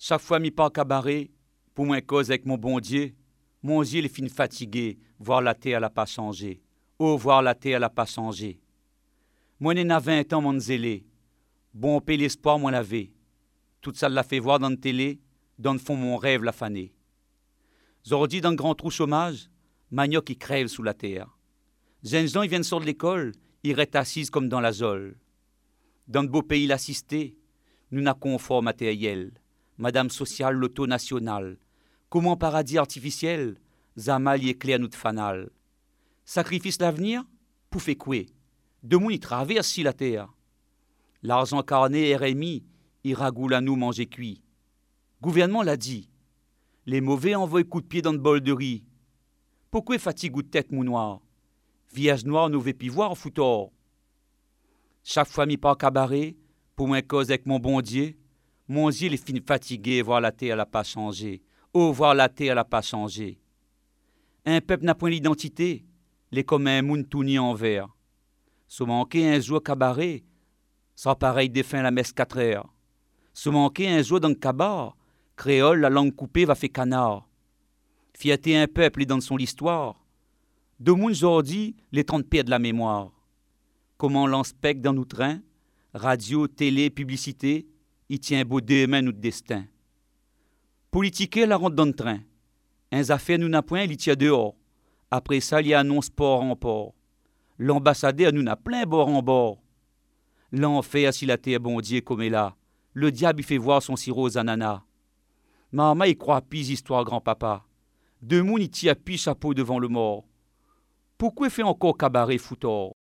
Chaque fois mi pas cabaret, pour moi cause avec mon bon Dieu il fin fatigué, voir la terre n'a pas changé. Oh, voir la terre n'a pas changé. Moi n'en 20 ans mon zélé, bon paix l'espoir moi l'avait. Tout ça l'a fait voir dans la télé, dans le fond mon rêve l'a fané. Zordi dans le grand trou chômage, manioc qui crève sous la terre. Jeunes gens ils viennent sortir de l'école, ils restent assis comme dans la zole. Dans le beau pays l'assisté, nous n'a confort matériel, madame sociale l'auto nationale, comment paradis artificiel, zamal y éclaire notre fanal. Sacrifice l'avenir, pour faire quoi? De moun y traverse si la terre. L'argent carné RMI, il ragoule à nous manger cuit. Gouvernement l'a dit. Les mauvais envoient coup de pied dans le bol de riz. Pourquoi fatigue ou de tête mou noir? Vierge noire nous veut pi voir foutor. Chaque fois mi par cabaret, pour moi cause avec mon bon Dieu il est fini fatigué, voir la terre n'a pas changé. Oh, voir la terre n'a pas changé. Un peuple n'a point l'identité, les comme un moun tout ni en verre. Se manquer un jour cabaret, sans pareil défunt la messe 4 heures. Se manquer un jour dans le cabaret, créole, la langue coupée va faire canard. Fierté un peuple et dans son histoire. De moun aujourd'hui, les 30 perdent la mémoire. Comment l'inspecte dans nos trains, radio, télé, publicité, il tient beau deux mains notre destin. Politiquer la rentre dans le train. Un affaire nous n'a point, il tient dehors. Après ça, il y a annonce port en port. L'ambassadeur nous n'a plein bord en bord. L'enfer si la terre bon Dieu comme est là. Le diable il fait voir son sirop aux ananas. Maman il croit pis histoire grand-papa. Deux moun il tient pis chapeau devant le mort. Pourquoi fait encore cabaret foutor?